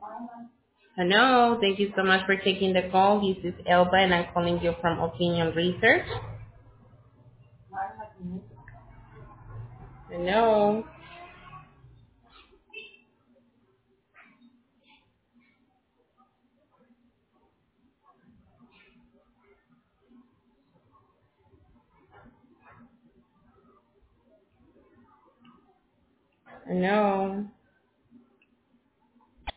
Hello, thank you so much for taking the call. This is Elba and I'm calling you from Opinion Research. Hello, hello.